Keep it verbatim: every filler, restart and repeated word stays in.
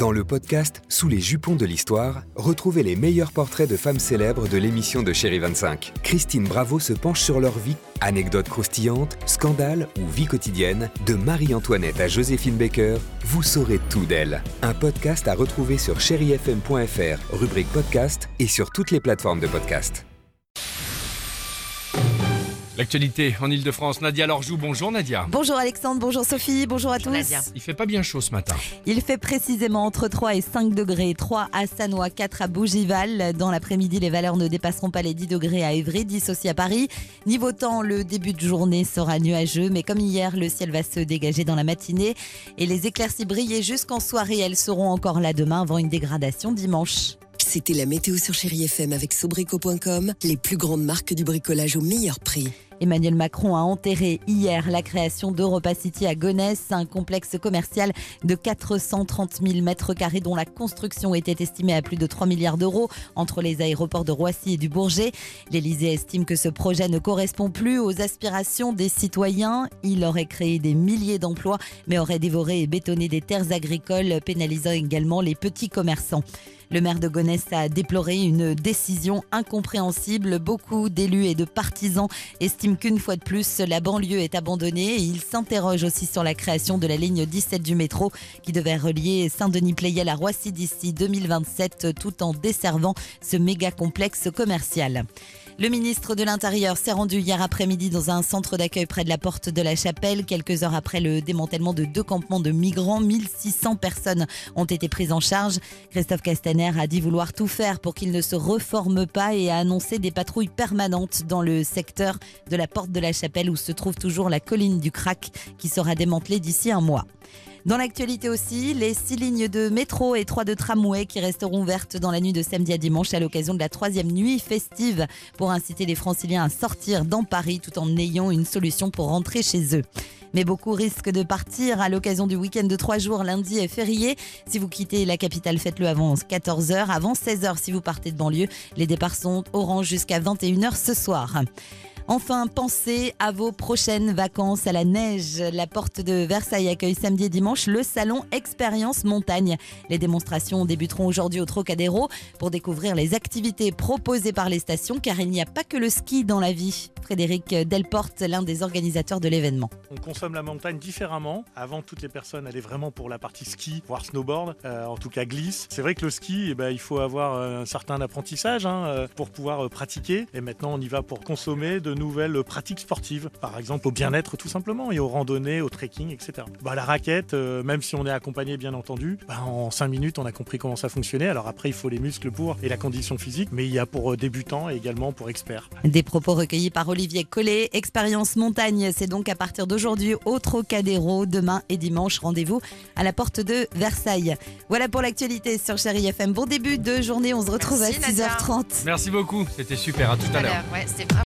Dans le podcast Sous les jupons de l'histoire, retrouvez les meilleurs portraits de femmes célèbres de l'émission de Chérie vingt-cinq. Christine Bravo se penche sur leur vie, anecdotes croustillantes, scandales ou vie quotidienne. De Marie-Antoinette à Joséphine Baker, vous saurez tout d'elle. Un podcast à retrouver sur chéri f m point f r, rubrique podcast et sur toutes les plateformes de podcast. L'actualité en Ile-de-France, Nadia Lorjou. Bonjour Nadia. Bonjour Alexandre, bonjour Sophie, bonjour à bonjour tous. Nadia. Il fait pas bien chaud ce matin. Il fait précisément entre trois et cinq degrés, trois à Sannois, quatre à Bougival. Dans l'après-midi, les valeurs ne dépasseront pas les dix degrés à Évry, dix aussi à Paris. Niveau temps, le début de journée sera nuageux, mais comme hier, le ciel va se dégager dans la matinée et les éclaircies briller jusqu'en soirée. Elles seront encore là demain avant une dégradation dimanche. C'était la météo sur Chéri F M avec Sobrico point com, les plus grandes marques du bricolage au meilleur prix. Emmanuel Macron a enterré hier la création d'Europa City à Gonesse, un complexe commercial de quatre cent trente mille mètres carrés dont la construction était estimée à plus de trois milliards d'euros entre les aéroports de Roissy et du Bourget. L'Élysée estime que ce projet ne correspond plus aux aspirations des citoyens. Il aurait créé des milliers d'emplois mais aurait dévoré et bétonné des terres agricoles, pénalisant également les petits commerçants. Le maire de Gonesse a déploré une décision incompréhensible. Beaucoup d'élus et de partisans estiment qu'une fois de plus, la banlieue est abandonnée et ils s'interrogent aussi sur la création de la ligne dix-sept du métro qui devait relier Saint-Denis-Pleyel à Roissy d'ici deux mille vingt-sept tout en desservant ce méga complexe commercial. Le ministre de l'Intérieur s'est rendu hier après-midi dans un centre d'accueil près de la porte de la Chapelle. Quelques heures après le démantèlement de deux campements de migrants, mille six cents personnes ont été prises en charge. Christophe Castaner a dit vouloir tout faire pour qu'il ne se reforme pas et a annoncé des patrouilles permanentes dans le secteur de la porte de la Chapelle où se trouve toujours la colline du Crac qui sera démantelée d'ici un mois. Dans l'actualité aussi, les six lignes de métro et trois de tramway qui resteront ouvertes dans la nuit de samedi à dimanche à l'occasion de la troisième nuit festive pour inciter les franciliens à sortir dans Paris tout en ayant une solution pour rentrer chez eux. Mais beaucoup risquent de partir à l'occasion du week-end de trois jours, lundi et férié. Si vous quittez la capitale, faites-le avant quatorze heures, avant seize heures si vous partez de banlieue. Les départs sont orange jusqu'à vingt et une heures ce soir. Enfin, pensez à vos prochaines vacances à la neige. La porte de Versailles accueille samedi et dimanche le salon Expérience Montagne. Les démonstrations débuteront aujourd'hui au Trocadéro pour découvrir les activités proposées par les stations, car il n'y a pas que le ski dans la vie. Frédéric Delporte, l'un des organisateurs de l'événement. On consomme la montagne différemment. Avant, toutes les personnes allaient vraiment pour la partie ski, voire snowboard, euh, en tout cas glisse. C'est vrai que le ski, eh ben, il faut avoir un certain apprentissage hein, pour pouvoir pratiquer. Et maintenant, on y va pour consommer de nouvelles pratiques sportives, par exemple au bien-être tout simplement, et aux randonnées, au trekking, et cetera. Bah, la raquette, euh, même si on est accompagné bien entendu, bah, en cinq minutes on a compris comment ça fonctionnait. Alors après il faut les muscles pour et la condition physique, mais il y a pour débutants et également pour experts. Des propos recueillis par Olivier Collet. Expérience Montagne, c'est donc à partir d'aujourd'hui au Trocadéro, demain et dimanche. Rendez-vous à la porte de Versailles. Voilà pour l'actualité sur Chéri F M. Bon début de journée, on se retrouve Merci, à six heures trente. Merci beaucoup, c'était super, à tout à l'heure. Ouais, c'était vraiment